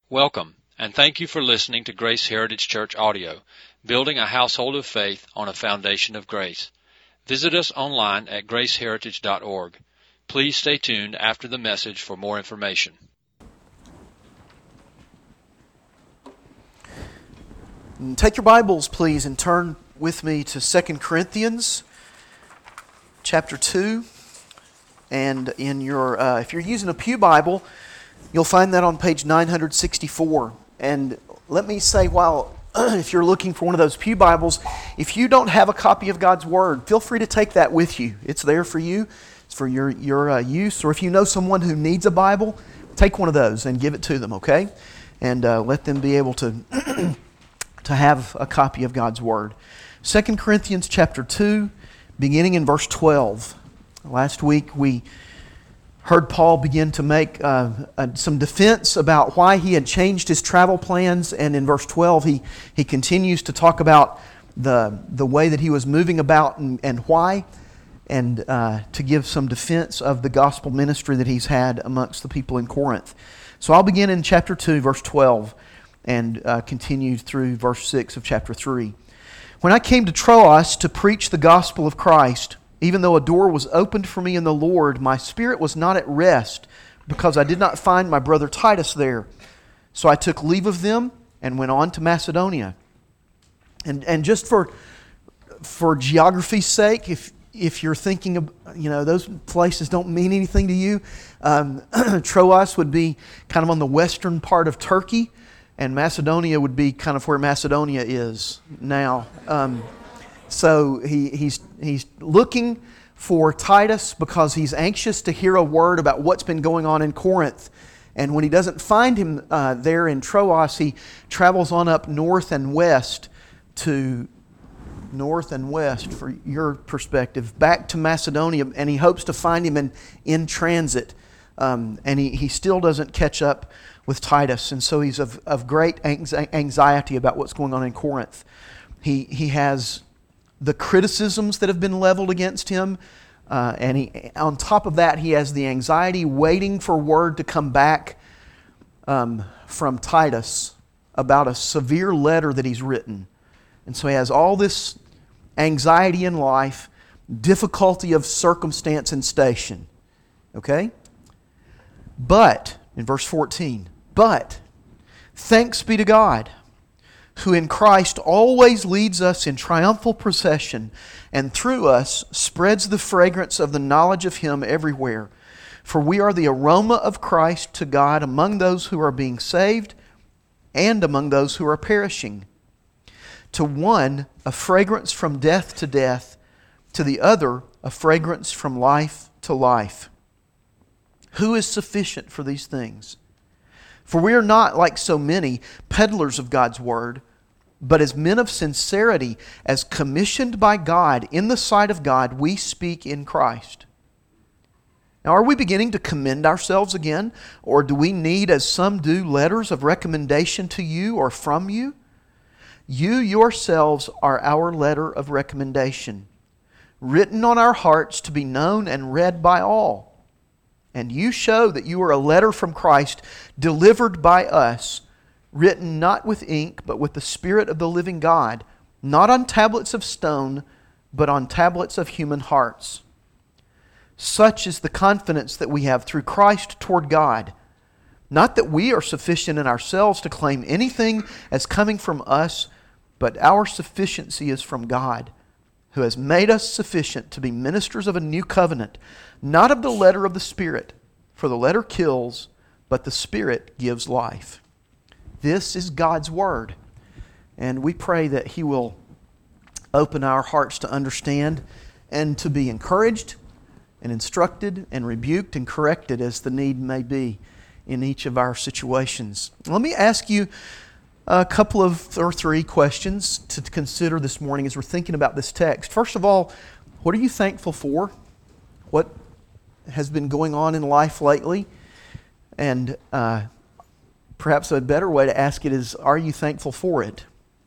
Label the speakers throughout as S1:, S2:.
S1: Welcome, and thank you for listening to Grace Heritage Church Audio, building a household of faith on a foundation of grace. Visit us online at graceheritage.org. Please stay tuned after the message for more information.
S2: Take your Bibles, please, and turn with me to 2 Corinthians chapter 2. And in your, if you're using a Pew Bible, you'll find that on page 964. And let me say, while if you're looking for one of those Pew Bibles, if you don't have a copy of God's Word, feel free to take that with you. It's there for you. It's for your use. Or if you know someone who needs a Bible, take one of those and give it to them, okay? And let them be able to to have a copy of God's Word. 2 Corinthians chapter 2, beginning in verse 12. Last week we heard Paul begin to make some defense about why he had changed his travel plans, and in verse 12 he continues to talk about the way that he was moving about and why, and to give some defense of the gospel ministry that he's had amongst the people in Corinth. So I'll begin in chapter 2, verse 12, and continue through verse 6 of chapter 3. When I came to Troas to preach the gospel of Christ, even though a door was opened for me in the Lord, my spirit was not at rest, because I did not find my brother Titus there. So I took leave of them and went on to Macedonia. And just for geography's sake, if you're thinking of, those places don't mean anything to you, Troas would be kind of on the western part of Turkey, and Macedonia would be kind of where Macedonia is now. So he's looking for Titus because he's anxious to hear a word about what's been going on in Corinth. And when he doesn't find him there in Troas, he travels on up north and west for your perspective, back to Macedonia, and he hopes to find him in transit. And he still doesn't catch up with Titus, and so he's of great anxiety about what's going on in Corinth. He has the criticisms that have been leveled against him, and on top of that, he has the anxiety waiting for word to come back from Titus about a severe letter that he's written. And so he has all this anxiety in life, difficulty of circumstance and station. Okay? But, in verse 14, but thanks be to God, who in Christ always leads us in triumphal procession, and through us spreads the fragrance of the knowledge of Him everywhere. For we are the aroma of Christ to God among those who are being saved and among those who are perishing. To one, a fragrance from death to death, to the other, a fragrance from life to life. Who is sufficient for these things? For we are not, like so many, peddlers of God's word, but as men of sincerity, as commissioned by God, in the sight of God, we speak in Christ. Now, are we beginning to commend ourselves again? Or do we need, as some do, letters of recommendation to you or from you? You yourselves are our letter of recommendation, written on our hearts to be known and read by all. And you show that you are a letter from Christ, delivered by us, written not with ink, but with the Spirit of the living God, not on tablets of stone, but on tablets of human hearts. Such is the confidence that we have through Christ toward God. Not that we are sufficient in ourselves to claim anything as coming from us, but our sufficiency is from God, who has made us sufficient to be ministers of a new covenant, not of the letter of the Spirit, for the letter kills, but the Spirit gives life. This is God's Word, and we pray that He will open our hearts to understand and to be encouraged and instructed and rebuked and corrected as the need may be in each of our situations. Let me ask you a couple of or three questions to consider this morning as we're thinking about this text. First of all, what are you thankful for? What has been going on in life lately? And perhaps a better way to ask it is, are you thankful for it?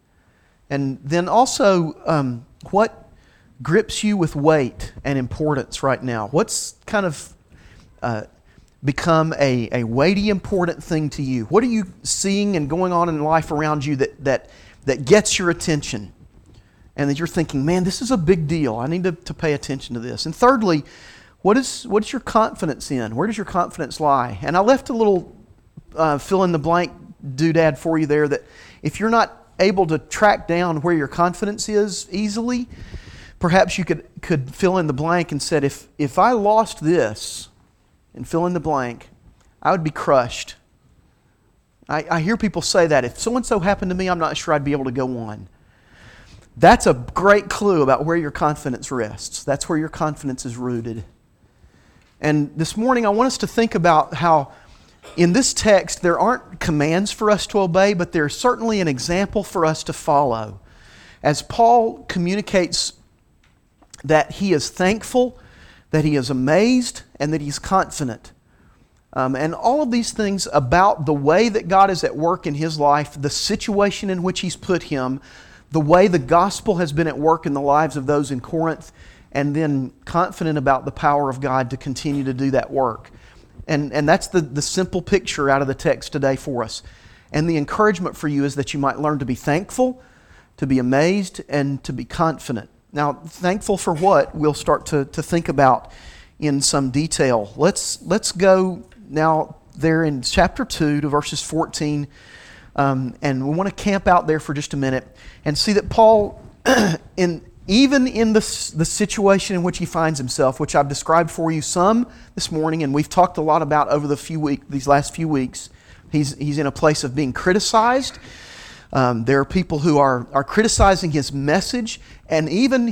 S2: And then also, what grips you with weight and importance right now? What's kind of become a weighty, important thing to you? What are you seeing and going on in life around you that gets your attention? And that you're thinking, man, this is a big deal. I need to pay attention to this. And thirdly, what is your confidence in? Where does your confidence lie? And I left a little fill-in-the-blank doodad for you there, that if you're not able to track down where your confidence is easily, perhaps you could fill in the blank and said, if I lost this and fill in the blank, I would be crushed. I hear people say that. If so-and-so happened to me, I'm not sure I'd be able to go on. That's a great clue about where your confidence rests. That's where your confidence is rooted. And this morning I want us to think about how in this text there aren't commands for us to obey, but there's certainly an example for us to follow. As Paul communicates that he is thankful, that he is amazed, and that he's confident. And all of these things about the way that God is at work in his life, the situation in which he's put him, the way the gospel has been at work in the lives of those in Corinth, and then confident about the power of God to continue to do that work. And that's the simple picture out of the text today for us. And the encouragement for you is that you might learn to be thankful, to be amazed, and to be confident. Now, thankful for what? We'll start to think about in some detail. Let's go now there in chapter 2 to verses 14. And we want to camp out there for just a minute and see that Paul, even in the situation in which he finds himself, which I've described for you some this morning, and we've talked a lot about over these last few weeks, he's in a place of being criticized. There are people who are criticizing his message and even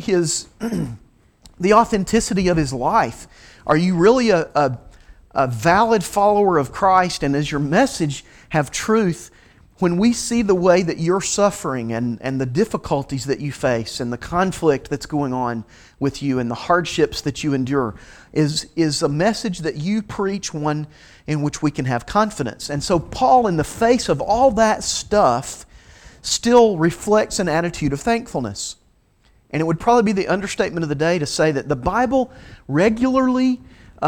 S2: the authenticity of his life. Are you really a valid follower of Christ, and does your message have truth? When we see the way that you're suffering and the difficulties that you face and the conflict that's going on with you and the hardships that you endure, is a message that you preach one in which we can have confidence. And so Paul, in the face of all that stuff, still reflects an attitude of thankfulness. And it would probably be the understatement of the day to say that the Bible regularly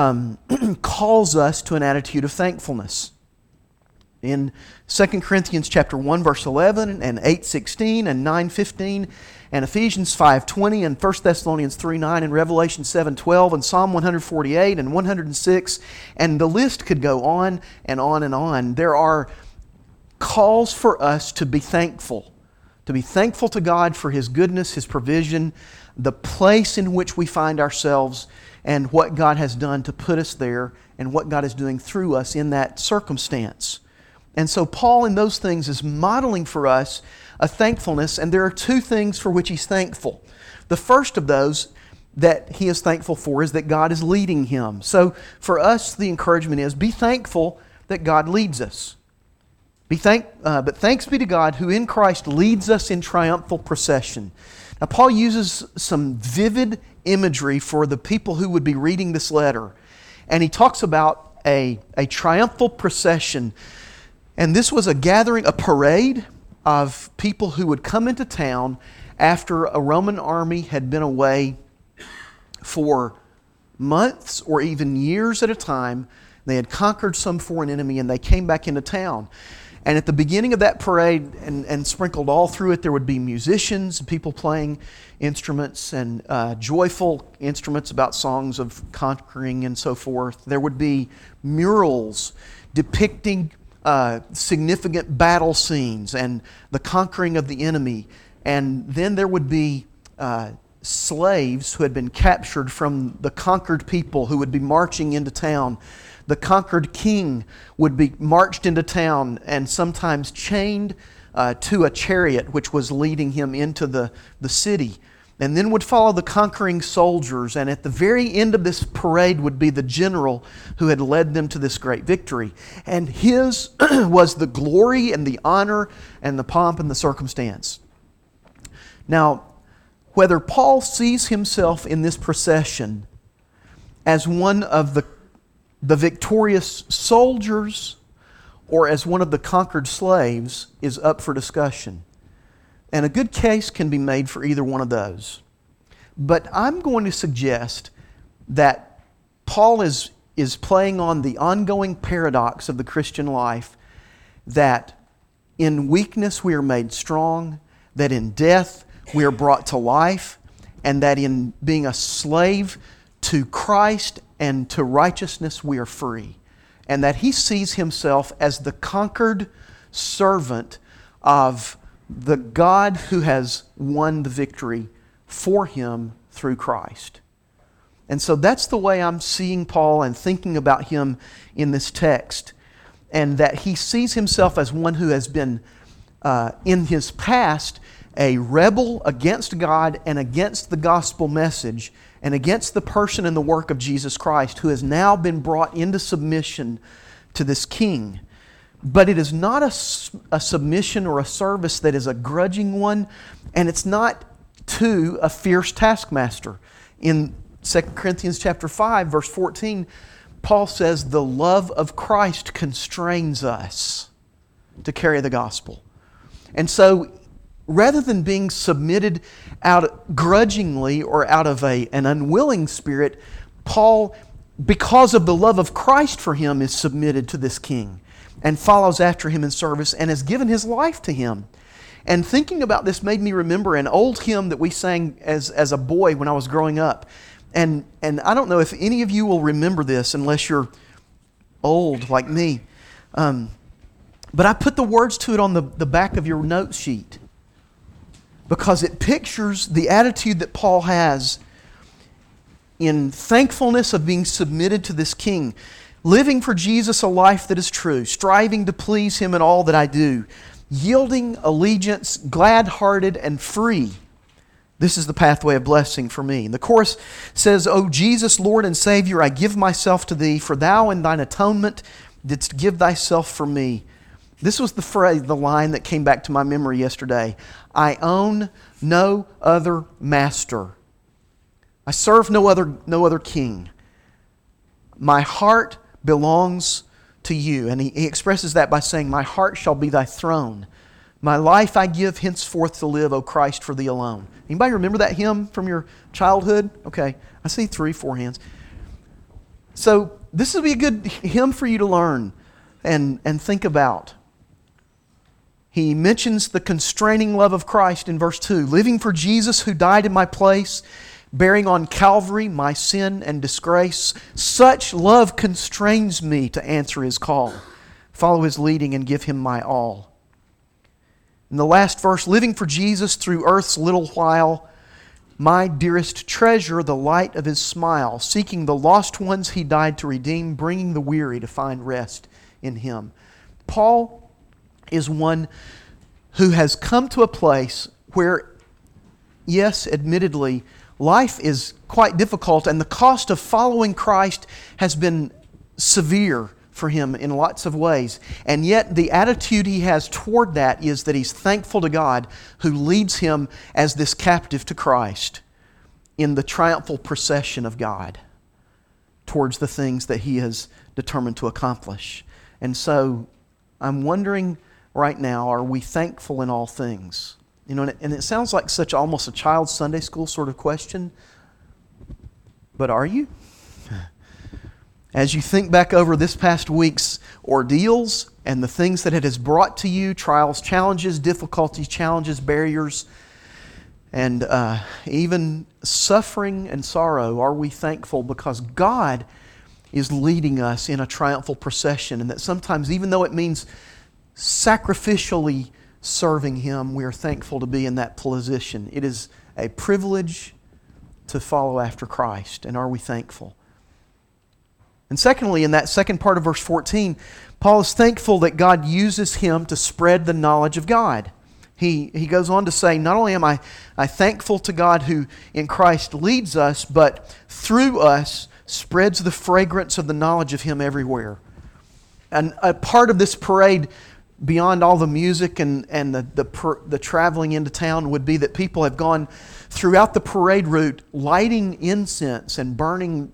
S2: calls us to an attitude of thankfulness. In 2 Corinthians chapter 1, verse 11, and 8:16, and 9:15, and Ephesians 5:20, and 1 Thessalonians 3:9, and Revelation 7:12, and Psalm 148, and 106, and the list could go on and on and on. There are calls for us to be thankful to God for His goodness, His provision, the place in which we find ourselves, and what God has done to put us there, and what God is doing through us in that circumstance. And so Paul in those things is modeling for us a thankfulness, and there are two things for which he's thankful. The first of those that he is thankful for is that God is leading him. So for us, the encouragement is, be thankful that God leads us. But thanks be to God who in Christ leads us in triumphal procession. Now Paul uses some vivid imagery for the people who would be reading this letter. And he talks about a triumphal procession. And this was a gathering, a parade of people who would come into town after a Roman army had been away for months or even years at a time. They had conquered some foreign enemy and they came back into town. And at the beginning of that parade, and sprinkled all through it, there would be musicians, people playing instruments and joyful instruments about songs of conquering and so forth. There would be murals depicting significant battle scenes and the conquering of the enemy. And then there would be slaves who had been captured from the conquered people who would be marching into town. The conquered king would be marched into town and sometimes chained to a chariot which was leading him into the city. And then would follow the conquering soldiers, and at the very end of this parade would be the general who had led them to this great victory. And his was the glory and the honor and the pomp and the circumstance. Now, whether Paul sees himself in this procession as one of the victorious soldiers or as one of the conquered slaves is up for discussion. And a good case can be made for either one of those. But I'm going to suggest that Paul is is playing on the ongoing paradox of the Christian life that in weakness we are made strong, that in death we are brought to life, and that in being a slave to Christ and to righteousness we are free. And that he sees himself as the conquered servant of the God who has won the victory for him through Christ. And so that's the way I'm seeing Paul and thinking about him in this text. And that he sees himself as one who has been, in his past, a rebel against God and against the gospel message and against the person and the work of Jesus Christ, who has now been brought into submission to this king. But it is not a submission or a service that is a grudging one, and it's not to a fierce taskmaster. In 2 Corinthians chapter 5, verse 14, Paul says, the love of Christ constrains us to carry the gospel. And so, rather than being submitted out grudgingly or out of an unwilling spirit, Paul, because of the love of Christ for him, is submitted to this king and follows after him in service and has given his life to him. And thinking about this made me remember an old hymn that we sang as a boy when I was growing up. And I don't know if any of you will remember this unless you're old like me. But I put the words to it on the back of your note sheet because it pictures the attitude that Paul has in thankfulness of being submitted to this king, living for Jesus a life that is true, striving to please him in all that I do, yielding allegiance, glad-hearted and free. This is the pathway of blessing for me. And the chorus says, O Jesus, Lord and Savior, I give myself to Thee, for Thou in Thine atonement didst give Thyself for me. This was the line that came back to my memory yesterday. I own no other master. I serve no other king. My heart belongs to You. And he expresses that by saying, my heart shall be Thy throne. My life I give henceforth to live, O Christ, for Thee alone. Anybody remember that hymn from your childhood? Okay, I see 3, 4 hands. So this would be a good hymn for you to learn and think about. He mentions the constraining love of Christ in verse 2. Living for Jesus who died in my place, bearing on Calvary my sin and disgrace. Such love constrains me to answer His call, follow His leading and give Him my all. In the last verse, living for Jesus through earth's little while, my dearest treasure, the light of His smile, seeking the lost ones He died to redeem, bringing the weary to find rest in Him. Paul is one who has come to a place where, yes, admittedly, life is quite difficult and the cost of following Christ has been severe for him in lots of ways. And yet the attitude he has toward that is that he's thankful to God who leads him as this captive to Christ in the triumphal procession of God towards the things that he has determined to accomplish. And so I'm wondering right now, are we thankful in all things? You know, and it sounds like such almost a child's Sunday school sort of question, but are you? As you think back over this past week's ordeals and the things that it has brought to you, trials, challenges, difficulties, challenges, barriers, and even suffering and sorrow, are we thankful because God is leading us in a triumphal procession, and that sometimes, even though it means sacrificially serving Him, we are thankful to be in that position. It is a privilege to follow after Christ, and are we thankful? And secondly, in that second part of verse 14, Paul is thankful that God uses him to spread the knowledge of God. He goes on to say, not only am I thankful to God who in Christ leads us, but through us spreads the fragrance of the knowledge of Him everywhere. And a part of this parade, beyond all the music and the traveling into town, would be that people have gone throughout the parade route lighting incense and burning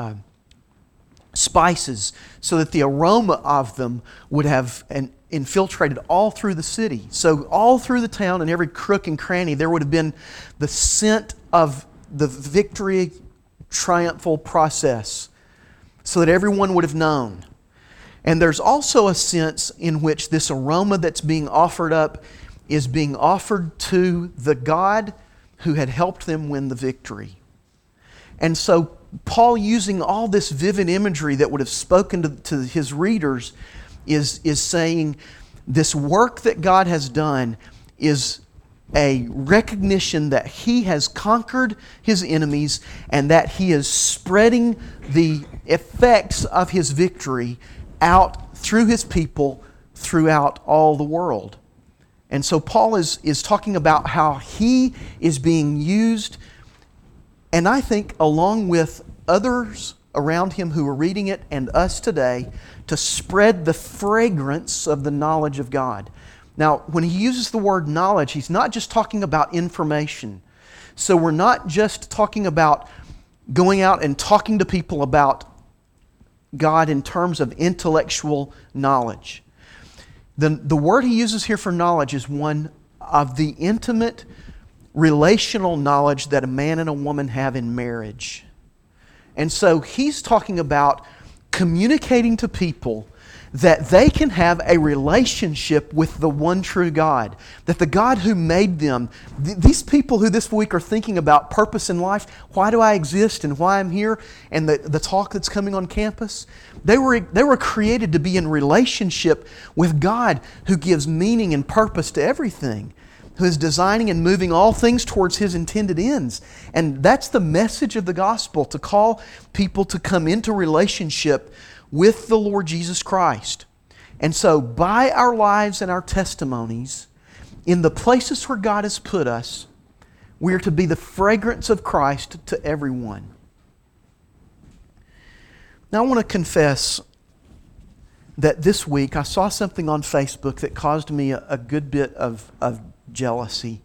S2: spices so that the aroma of them would have infiltrated all through the city. So all through the town and every crook and cranny there would have been the scent of the victory triumphal process so that everyone would have known. And there's also a sense in which this aroma that's being offered up is being offered to the God who had helped them win the victory. And so Paul, using all this vivid imagery that would have spoken to his readers, is saying this work that God has done is a recognition that He has conquered His enemies and that He is spreading the effects of His victory out through His people throughout all the world. And so Paul is talking about how he is being used, and I think along with others around him who are reading it and us today, to spread the fragrance of the knowledge of God. Now, when he uses the word knowledge, he's not just talking about information. So we're not just talking about going out and talking to people about God in terms of intellectual knowledge. The word he uses here for knowledge is one of the intimate relational knowledge that a man and a woman have in marriage. And so he's talking about communicating to people that they can have a relationship with the one true God. That the God who made them, these people who this week are thinking about purpose in life, why do I exist and why I'm here, and the talk that's coming on campus, they were created to be in relationship with God who gives meaning and purpose to everything, who is designing and moving all things towards His intended ends. And that's the message of the gospel, to call people to come into relationship with the Lord Jesus Christ. And so by our lives and our testimonies, in the places where God has put us, we are to be the fragrance of Christ to everyone. Now I want to confess that this week I saw something on Facebook that caused me a good bit of jealousy.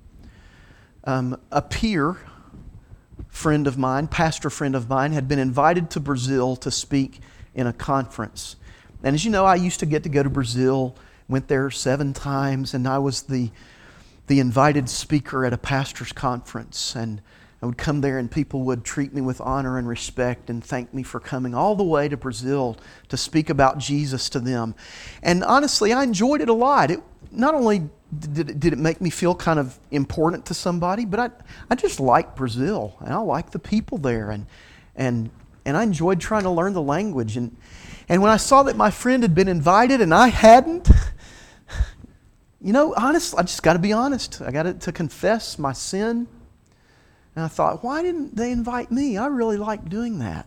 S2: A peer friend of mine, pastor friend of mine, had been invited to Brazil to speak in a conference. And as you know, I used to get to go to Brazil, went there 7 times, and I was the invited speaker at a pastor's conference. And I would come there and people would treat me with honor and respect and thank me for coming all the way to Brazil to speak about Jesus to them. And honestly, I enjoyed it a lot. It not only did it make me feel kind of important to somebody, but I just liked Brazil, and I liked the people there, and I enjoyed trying to learn the language. And when I saw that my friend had been invited and I hadn't, honestly, I just got to be honest. I got to confess my sin. And I thought, why didn't they invite me? I really like doing that.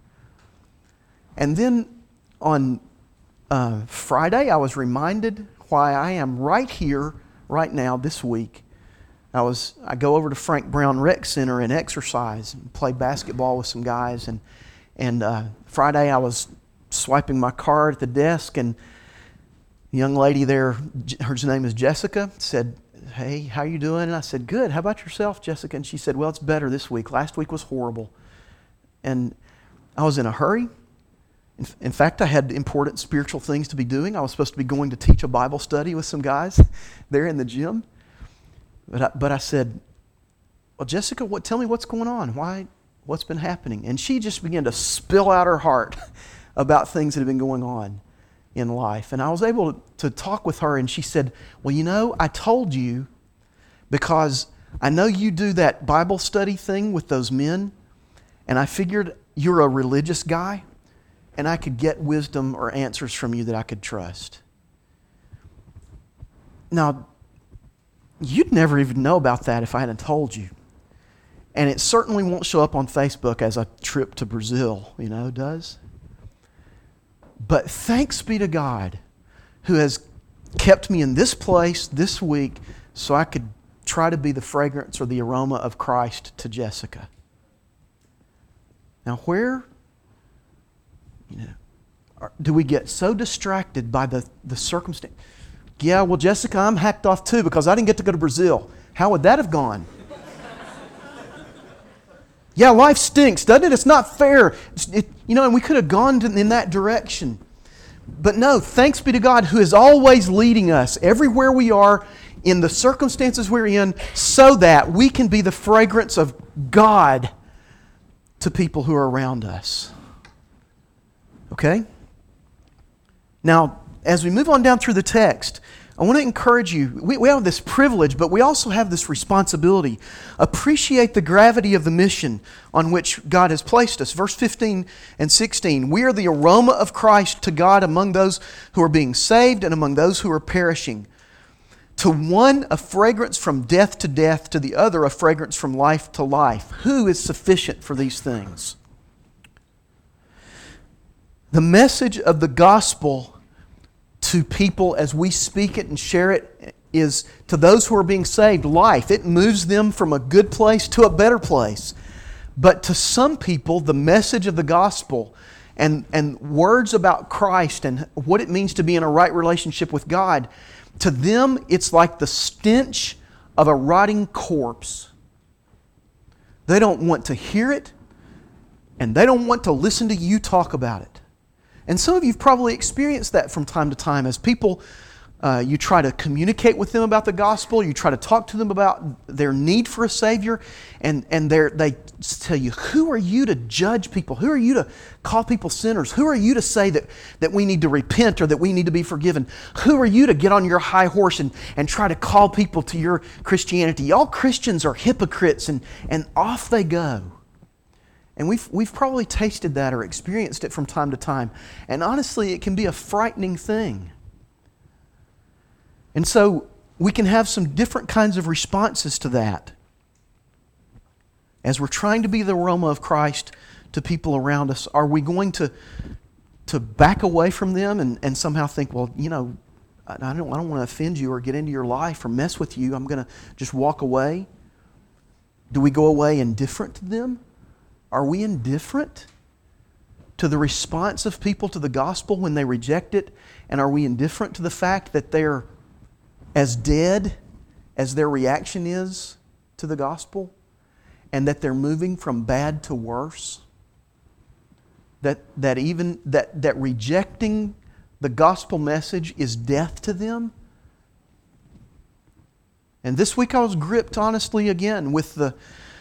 S2: And then on Friday, I was reminded why I am right here, right now, this week. I go over to Frank Brown Rec Center and exercise and play basketball with some guys. And Friday I was swiping my card at the desk, and a young lady there, her name is Jessica, said, "Hey, how you doing?" And I said, "Good. How about yourself, Jessica?" And she said, "Well, it's better this week. Last week was horrible." And I was in a hurry. In fact, I had important spiritual things to be doing. I was supposed to be going to teach a Bible study with some guys there in the gym. But I said, "Well, Jessica, tell me what's going on. What's been happening?" And she just began to spill out her heart about things that have been going on in life. And I was able to talk with her, and she said, "Well, I told you because I know you do that Bible study thing with those men, and I figured you're a religious guy, and I could get wisdom or answers from you that I could trust." Now, you'd never even know about that if I hadn't told you. And it certainly won't show up on Facebook as a trip to Brazil, does. But thanks be to God who has kept me in this place this week so I could try to be the fragrance or the aroma of Christ to Jessica. Now, where do we get so distracted by the circumstance? Yeah, well, Jessica, I'm hacked off too because I didn't get to go to Brazil. How would that have gone? Yeah, life stinks, doesn't it? It's not fair. And we could have gone in that direction. But no, thanks be to God who is always leading us everywhere we are in the circumstances we're in so that we can be the fragrance of God to people who are around us. Okay? Now, as we move on down through the text, I want to encourage you. We have this privilege, but we also have this responsibility. Appreciate the gravity of the mission on which God has placed us. Verse 15 and 16, we are the aroma of Christ to God among those who are being saved and among those who are perishing. To one, a fragrance from death to death, to the other, a fragrance from life to life. Who is sufficient for these things? The message of the gospel to people as we speak it and share it is to those who are being saved, life. It moves them from a good place to a better place. But to some people, the message of the gospel and words about Christ and what it means to be in a right relationship with God, to them it's like the stench of a rotting corpse. They don't want to hear it, and they don't want to listen to you talk about it. And some of you have probably experienced that from time to time as people, you try to communicate with them about the gospel, you try to talk to them about their need for a Savior, and they tell you, who are you to judge people? Who are you to call people sinners? Who are you to say that we need to repent or that we need to be forgiven? Who are you to get on your high horse and try to call people to your Christianity? All Christians are hypocrites, and off they go. And we've probably tasted that or experienced it from time to time. And honestly, it can be a frightening thing. And so we can have some different kinds of responses to that. As we're trying to be the aroma of Christ to people around us, are we going to back away from them and somehow think, well, you know, I don't want to offend you or get into your life or mess with you. I'm going to just walk away? Do we go away indifferent to them? Are we indifferent to the response of people to the gospel when they reject it? And are we indifferent to the fact that they're as dead as their reaction is to the gospel? And that they're moving from bad to worse? That rejecting the gospel message is death to them? And this week I was gripped, honestly, again with the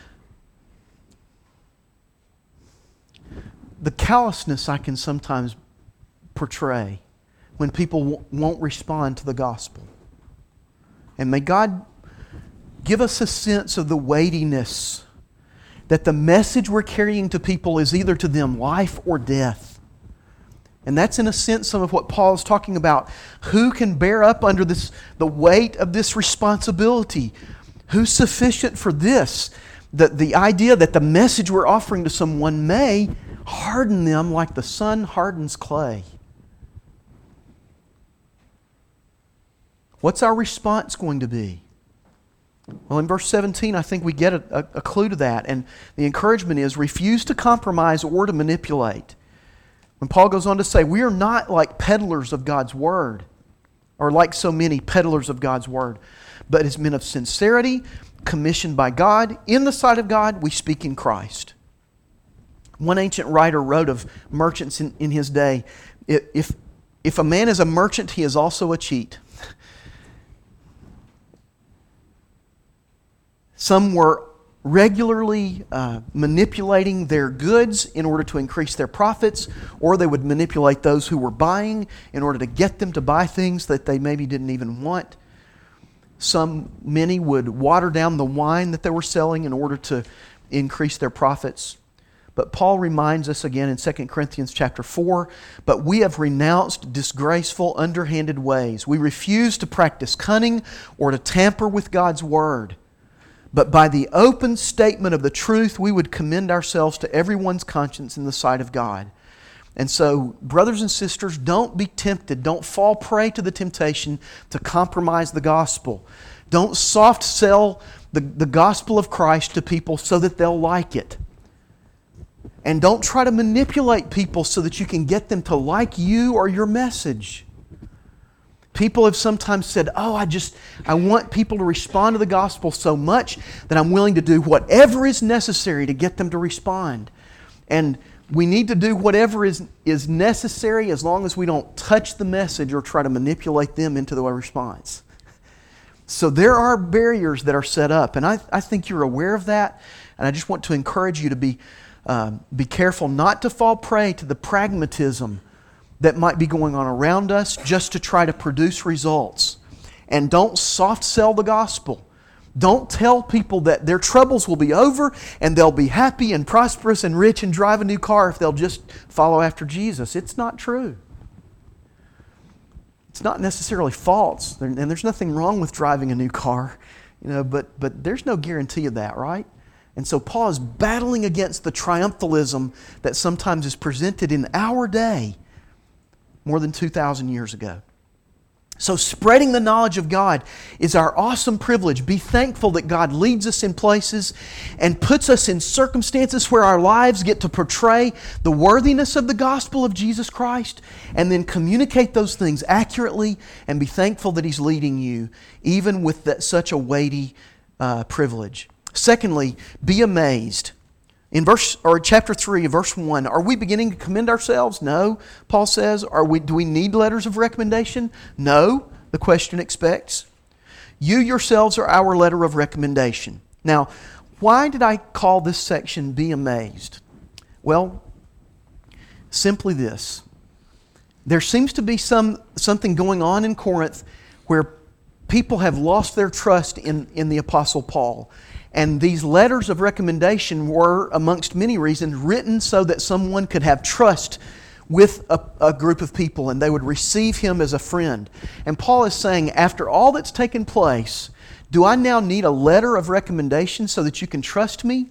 S2: callousness I can sometimes portray when people won't respond to the gospel. And may God give us a sense of the weightiness that the message we're carrying to people is either to them life or death. And that's in a sense some of what Paul is talking about. Who can bear up under the weight of this responsibility? Who's sufficient for this? The idea that the message we're offering to someone may harden them like the sun hardens clay. What's our response going to be? Well, in verse 17, I think we get a clue to that. And the encouragement is, refuse to compromise or to manipulate. When Paul goes on to say, we are not like peddlers of God's Word, or like so many peddlers of God's Word, but as men of sincerity, commissioned by God, in the sight of God, we speak in Christ. One ancient writer wrote of merchants in his day, if a man is a merchant, he is also a cheat. Some were regularly manipulating their goods in order to increase their profits, or they would manipulate those who were buying in order to get them to buy things that they maybe didn't even want. Many would water down the wine that they were selling in order to increase their profits. But Paul reminds us again in 2 Corinthians chapter 4, but we have renounced disgraceful, underhanded ways. We refuse to practice cunning or to tamper with God's Word. But by the open statement of the truth, we would commend ourselves to everyone's conscience in the sight of God. And so, brothers and sisters, don't be tempted. Don't fall prey to the temptation to compromise the gospel. Don't soft sell the gospel of Christ to people so that they'll like it. And don't try to manipulate people so that you can get them to like you or your message. People have sometimes said, I want people to respond to the gospel so much that I'm willing to do whatever is necessary to get them to respond. And we need to do whatever is necessary as long as we don't touch the message or try to manipulate them into the response. So there are barriers that are set up, and I think you're aware of that, and I just want to encourage you to be Be careful not to fall prey to the pragmatism that might be going on around us just to try to produce results. And don't soft sell the gospel. Don't tell people that their troubles will be over and they'll be happy and prosperous and rich and drive a new car if they'll just follow after Jesus. It's not true. It's not necessarily false, and there's nothing wrong with driving a new car, but there's no guarantee of that, right? And so Paul is battling against the triumphalism that sometimes is presented in our day more than 2,000 years ago. So spreading the knowledge of God is our awesome privilege. Be thankful that God leads us in places and puts us in circumstances where our lives get to portray the worthiness of the gospel of Jesus Christ, and then communicate those things accurately, and be thankful that He's leading you, even with such a weighty privilege. Secondly, be amazed. In chapter 3, verse 1, are we beginning to commend ourselves? No, Paul says. Do we need letters of recommendation? No, the question expects. You yourselves are our letter of recommendation. Now, why did I call this section Be Amazed? Well, simply this. There seems to be something going on in Corinth where people have lost their trust in the Apostle Paul. And these letters of recommendation were, amongst many reasons, written so that someone could have trust with a group of people and they would receive him as a friend. And Paul is saying, after all that's taken place, do I now need a letter of recommendation so that you can trust me?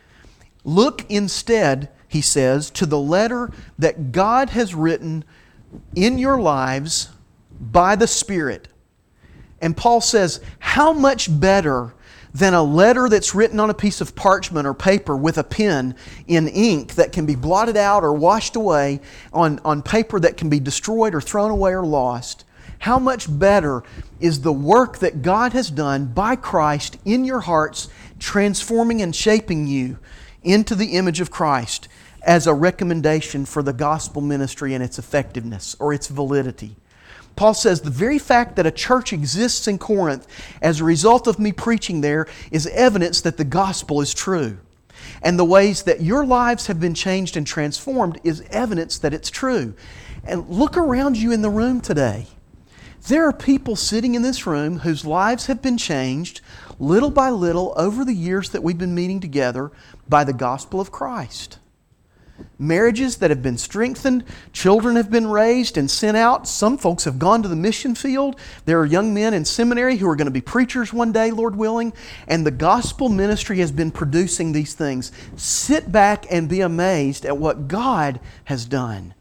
S2: Look instead, he says, to the letter that God has written in your lives by the Spirit. And Paul says, how much better than a letter that's written on a piece of parchment or paper with a pen in ink that can be blotted out or washed away on paper that can be destroyed or thrown away or lost. How much better is the work that God has done by Christ in your hearts, transforming and shaping you into the image of Christ as a recommendation for the gospel ministry and its effectiveness or its validity. Paul says the very fact that a church exists in Corinth as a result of me preaching there is evidence that the gospel is true. And the ways that your lives have been changed and transformed is evidence that it's true. And look around you in the room today. There are people sitting in this room whose lives have been changed little by little over the years that we've been meeting together by the gospel of Christ. Marriages that have been strengthened, children have been raised and sent out. Some folks have gone to the mission field. There are young men in seminary who are going to be preachers one day, Lord willing. And the gospel ministry has been producing these things. Sit back and be amazed at what God has done.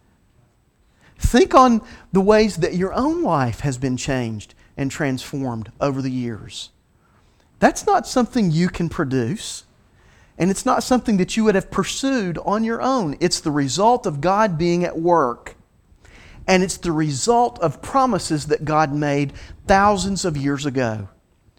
S2: Think on the ways that your own life has been changed and transformed over the years. That's not something you can produce. And it's not something that you would have pursued on your own. It's the result of God being at work. And it's the result of promises that God made thousands of years ago.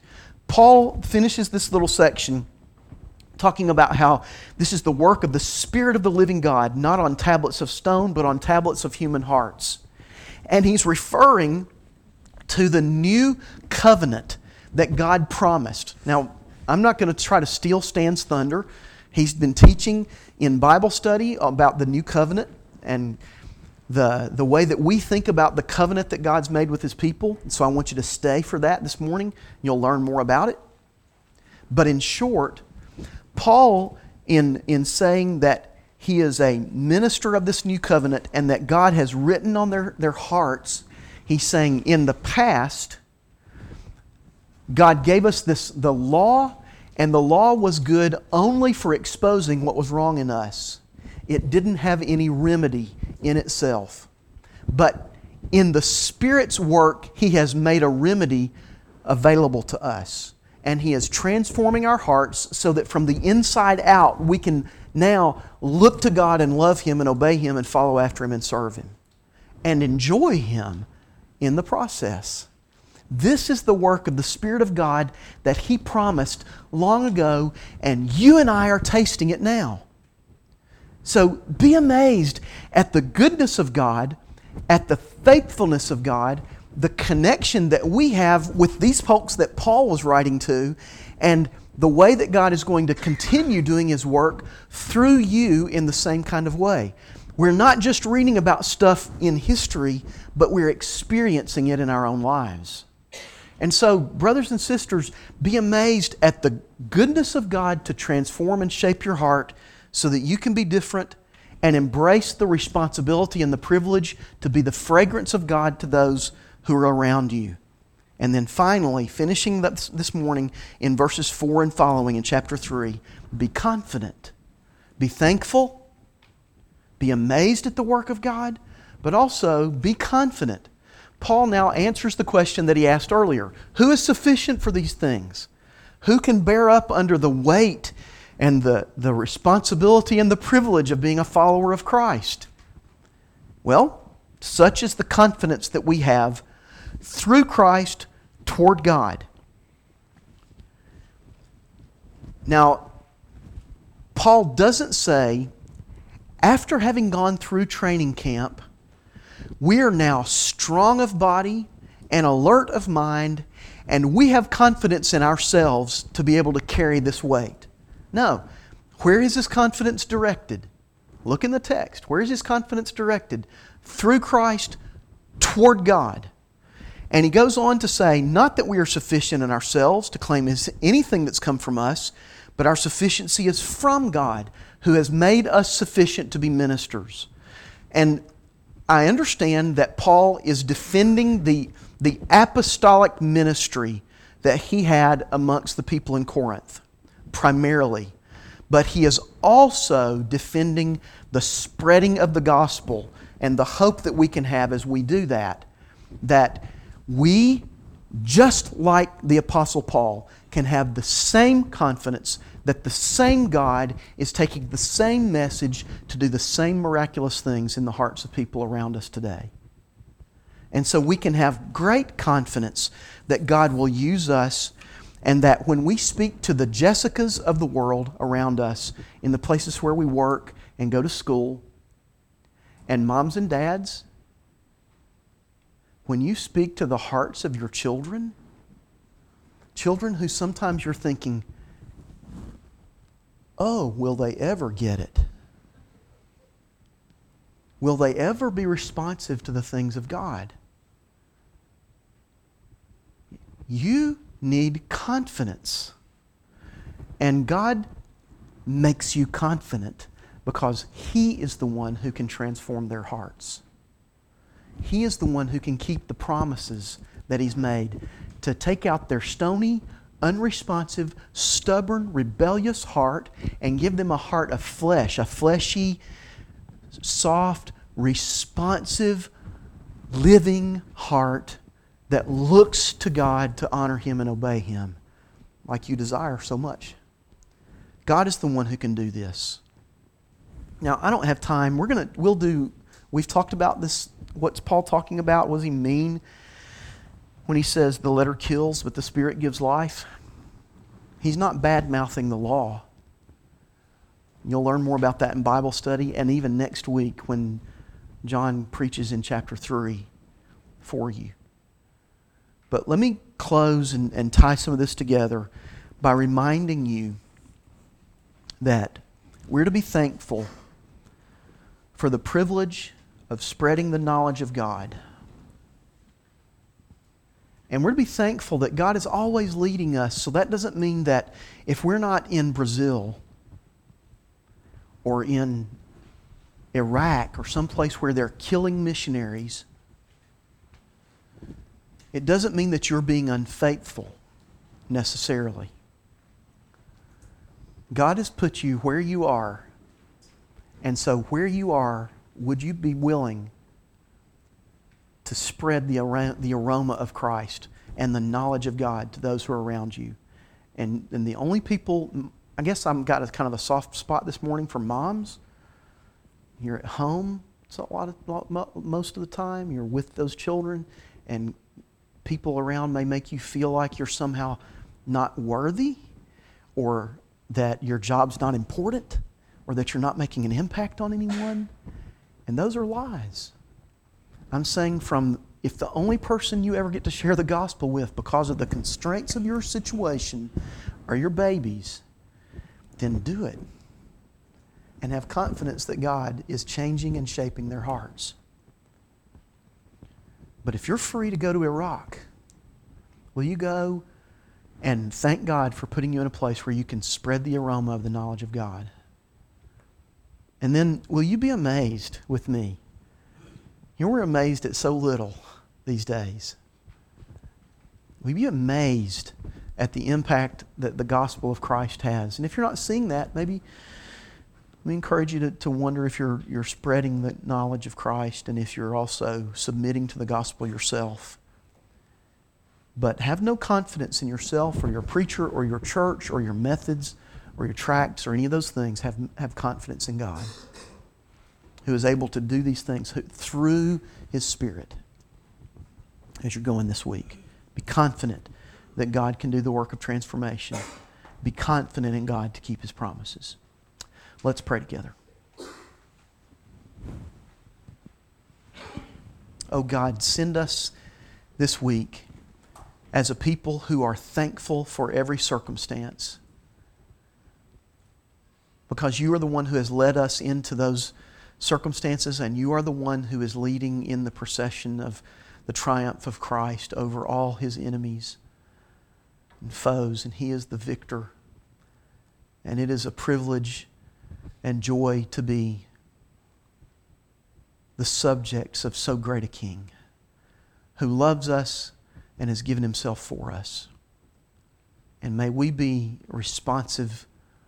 S2: Paul finishes this little section talking about how this is the work of the Spirit of the living God, not on tablets of stone, but on tablets of human hearts. And he's referring to the new covenant that God promised. Now, I'm not going to try to steal Stan's thunder. He's been teaching in Bible study about the new covenant and the way that we think about the covenant that God's made with His people. So I want you to stay for that this morning. You'll learn more about it. But in short, Paul, in saying that he is a minister of this new covenant and that God has written on their hearts, he's saying in the past, God gave us the law, and the law was good only for exposing what was wrong in us. It didn't have any remedy in itself. But in the Spirit's work, He has made a remedy available to us. And He is transforming our hearts so that from the inside out, we can now look to God and love Him and obey Him and follow after Him and serve Him. And enjoy Him in the process. This is the work of the Spirit of God that He promised long ago, and you and I are tasting it now. So be amazed at the goodness of God, at the faithfulness of God, the connection that we have with these folks that Paul was writing to, and the way that God is going to continue doing His work through you in the same kind of way. We're not just reading about stuff in history, but we're experiencing it in our own lives. And so, brothers and sisters, be amazed at the goodness of God to transform and shape your heart so that you can be different, and embrace the responsibility and the privilege to be the fragrance of God to those who are around you. And then finally, finishing this morning in verses 4 and following in chapter 3, be confident, be thankful, be amazed at the work of God, but also be confident. Paul now answers the question that he asked earlier. Who is sufficient for these things? Who can bear up under the weight and the responsibility and the privilege of being a follower of Christ? Well, such is the confidence that we have through Christ toward God. Now, Paul doesn't say, after having gone through training camp, we are now strong of body and alert of mind, and we have confidence in ourselves to be able to carry this weight. No. Where is his confidence directed? Look in the text. Where is his confidence directed? Through Christ toward God. And he goes on to say, not that we are sufficient in ourselves to claim anything that's come from us, but our sufficiency is from God, who has made us sufficient to be ministers. And I understand that Paul is defending the apostolic ministry that he had amongst the people in Corinth, primarily. But he is also defending the spreading of the gospel and the hope that we can have as we do that. That we, just like the Apostle Paul, can have the same confidence that the same God is taking the same message to do the same miraculous things in the hearts of people around us today. And so we can have great confidence that God will use us, and that when we speak to the Jessicas of the world around us, in the places where we work and go to school, and moms and dads, when you speak to the hearts of your children, children who sometimes you're thinking, oh, will they ever get it? Will they ever be responsive to the things of God? You need confidence. And God makes you confident because He is the one who can transform their hearts. He is the one who can keep the promises that He's made to take out their stony, unresponsive, stubborn, rebellious heart and give them a heart of flesh, a fleshy, soft, responsive, living heart that looks to God to honor Him and obey Him like you desire so much. God is the one who can do this. Now, I don't have time. We've talked about this. What's Paul talking about? What does he mean when he says the letter kills but the Spirit gives life? He's not bad-mouthing the law. You'll learn more about that in Bible study and even next week when John preaches in chapter 3 for you. But let me close and tie some of this together by reminding you that we're to be thankful for the privilege of spreading the knowledge of God. And we're to be thankful that God is always leading us. So that doesn't mean that if we're not in Brazil or in Iraq or someplace where they're killing missionaries, it doesn't mean that you're being unfaithful necessarily. God has put you where you are. And so where you are, would you be willing to spread the aroma of Christ and the knowledge of God to those who are around you? And the only people, I guess I've got a kind of a soft spot this morning for moms. You're at home most of the time. You're with those children, and people around may make you feel like you're somehow not worthy, or that your job's not important, or that you're not making an impact on anyone. And those are lies. I'm saying if the only person you ever get to share the gospel with because of the constraints of your situation or your babies, then do it. And have confidence that God is changing and shaping their hearts. But if you're free to go to Iraq, will you go and thank God for putting you in a place where you can spread the aroma of the knowledge of God? And then will you be amazed with me? You know, we're amazed at so little these days. Will you be amazed at the impact that the gospel of Christ has? And if you're not seeing that, maybe we encourage you to wonder if you're spreading the knowledge of Christ and if you're also submitting to the gospel yourself. But have no confidence in yourself or your preacher or your church or your methods or your tracts or any of those things. Have confidence in God, who is able to do these things through His Spirit as you're going this week. Be confident that God can do the work of transformation. Be confident in God to keep His promises. Let's pray together. Oh God, send us this week as a people who are thankful for every circumstance, because You are the one who has led us into those circumstances, and You are the one who is leading in the procession of the triumph of Christ over all His enemies and foes, and He is the victor. And it is a privilege and joy to be the subjects of so great a King who loves us and has given Himself for us. And may we be responsive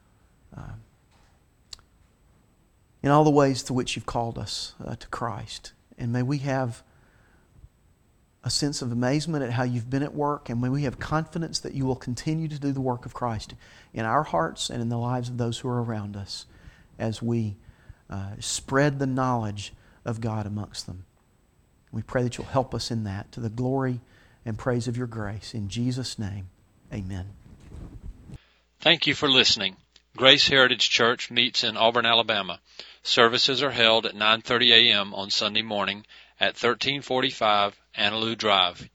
S2: in all the ways to which You've called us to Christ. And may we have a sense of amazement at how You've been at work, and may we have confidence that You will continue to do the work of Christ in our hearts and in the lives of those who are around us as we spread the knowledge of God amongst them. We pray that You'll help us in that, to the glory and praise of Your grace. In Jesus' name, amen.
S1: Thank you for listening. Grace Heritage Church meets in Auburn, Alabama. Services are held at 9:30 a.m. on Sunday morning at 1345 Annaloo Drive.